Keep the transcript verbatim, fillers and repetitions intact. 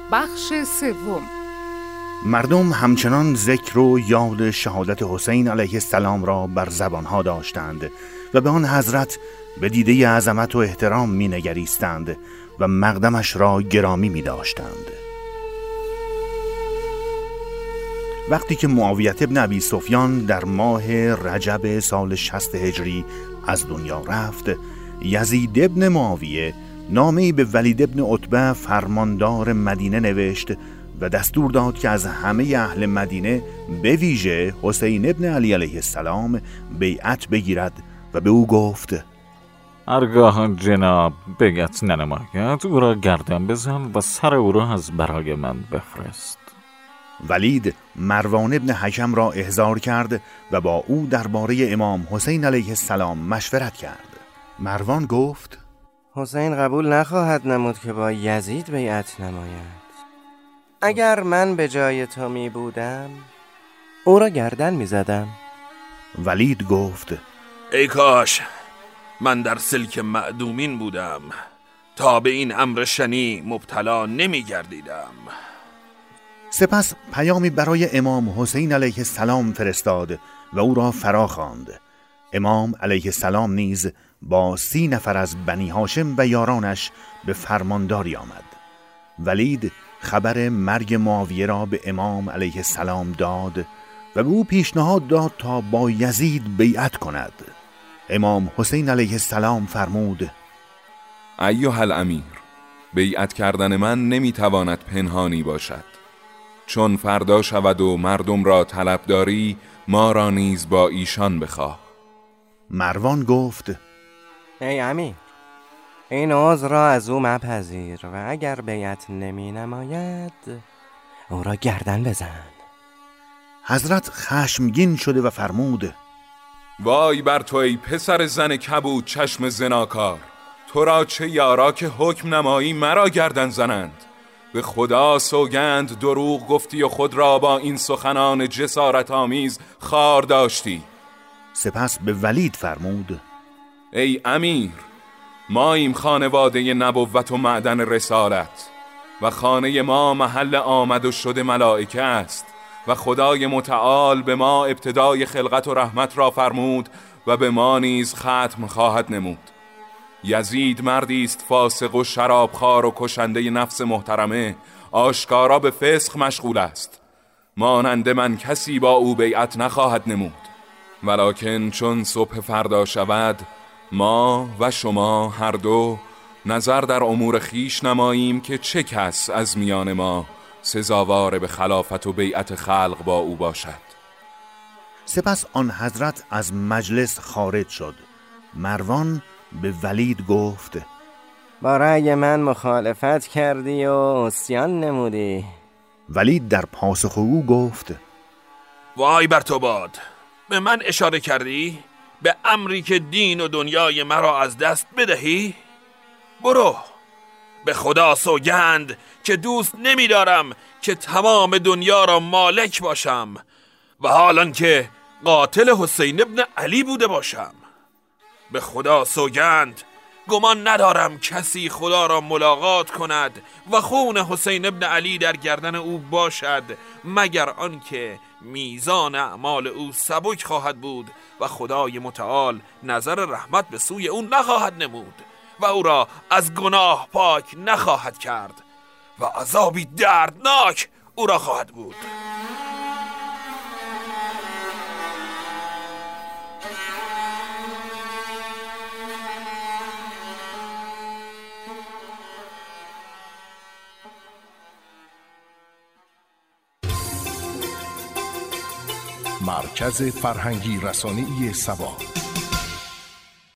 بخش سوم. مردم همچنان ذکر و یاد شهادت حسین علیه السلام را بر زبانها داشتند و به آن حضرت به دیده عظمت و احترام می نگریستند و مقدمش را گرامی می داشتند. وقتی که معاویه ابن ابی سفیان در ماه رجب سال شصت هجری از دنیا رفت، یزید ابن معاویه نامه‌ای به ولید ابن عتبه فرماندار مدینه نوشت و دستور داد که از همه اهل مدینه به ویژه حسین ابن علی علیه السلام بیعت بگیرد و به او گفت: هرگاه جناب بیعت ننماید او را گردن بزن و سر او را از برای من بفرست. ولید مروان ابن حکم را احضار کرد و با او درباره امام حسین علیه السلام مشورت کرد. مروان گفت: حسین قبول نخواهد نمود که با یزید بیعت نماید. اگر من به جای تو می بودم او را گردن می زدم. ولید گفت: ای کاش من در سلک معدومین بودم تا به این امر شنی مبتلا نمی گردیدم. سپس پیامی برای امام حسین علیه السلام فرستاد و او را فرا خواند. امام علیه السلام نیز با سی نفر از بنی هاشم و یارانش به فرمانداری آمد. ولید خبر مرگ معاویه را به امام علیه السلام داد و به او پیشنهاد داد تا با یزید بیعت کند. امام حسین علیه السلام فرمود: ایها الامیر، بیعت کردن من نمیتواند پنهانی باشد. چون فردا شود و مردم را طلب داری، ما را نیز با ایشان بخواه. مروان گفت: ای امیر، این عذر را از او مپذیر و اگر بیعت نمی نماید او را گردن بزن. حضرت خشمگین شده و فرمود: وای بر تو ای پسر زن کبود چشم زناکار، تو را چه یارا که حکم نمایی مرا گردن زنند. به خدا سوگند دروغ گفتی و خود را با این سخنان جسارت آمیز خار داشتی. سپس به ولید فرمود: ای امیر، ما ایم خانواده نبوت و معدن رسالت و خانه ما محل آمد و شد ملائکه است و خدای متعال به ما ابتدای خلقت و رحمت را فرمود و به ما نیز ختم خواهد نمود. یزید مردی است فاسق و شرابخوار و کشنده نفس محترمه، آشکارا به فسق مشغول است. مانند من کسی با او بیعت نخواهد نمود. ولکن چون صبح فردا شود ما و شما هر دو نظر در امور خیش نماییم که چه کس از میان ما سزاوار به خلافت و بیعت خلق با او باشد. سپس آن حضرت از مجلس خارج شد. مروان به ولید گفت: با رأی من مخالفت کردی و عصیان نمودی. ولید در پاسخ او گفت: وای بر تو باد، به من اشاره کردی به امری که دین و دنیای مرا از دست بدهی؟ برو، به خدا سوگند که دوست نمی دارم که تمام دنیا را مالک باشم و حالان که قاتل حسین ابن علی بوده باشم. به خدا سوگند گمان ندارم کسی خدا را ملاقات کند و خون حسین ابن علی در گردن او باشد مگر آنکه میزان اعمال او سبک خواهد بود و خدای متعال نظر رحمت به سوی او نخواهد نمود و او را از گناه پاک نخواهد کرد و عذابی دردناک او را خواهد بود. مرکز فرهنگی رسانه‌ای سبا.